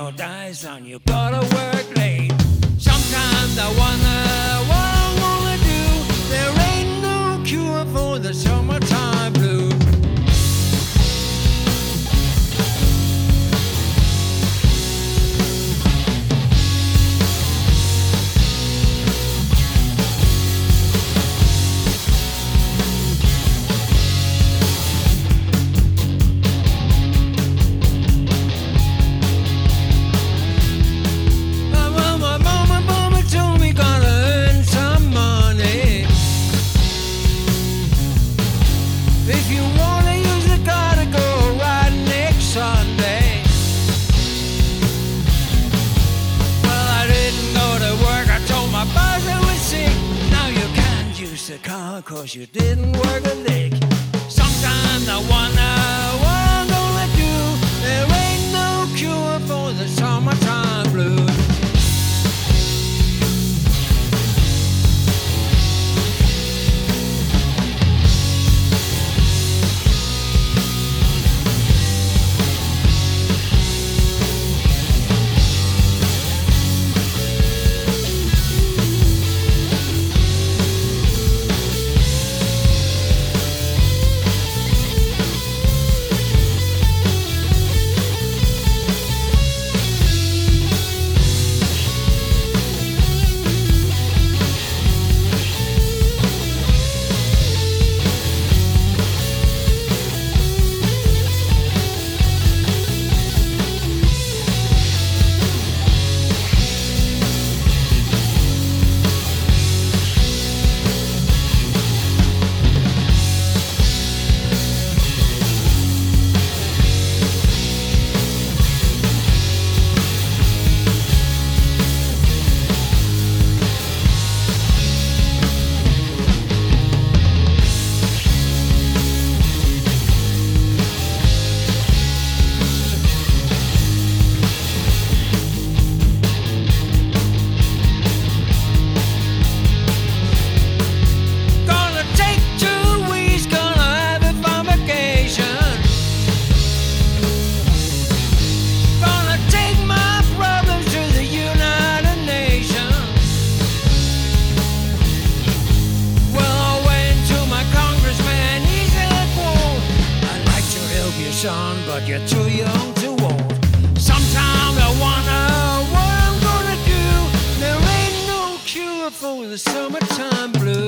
no dice and you gotta work late. Sometimes I wonder what I'm gonna do. There ain't no cure for the summertime blues. The car 'cause you didn't work a lick. Sometimes I wonder what I'm gonna do. There ain't no cure for the summertime blues. Son, but you're too young to walk. Sometimes I wonder what I'm gonna do. There ain't no cure for the summertime blues.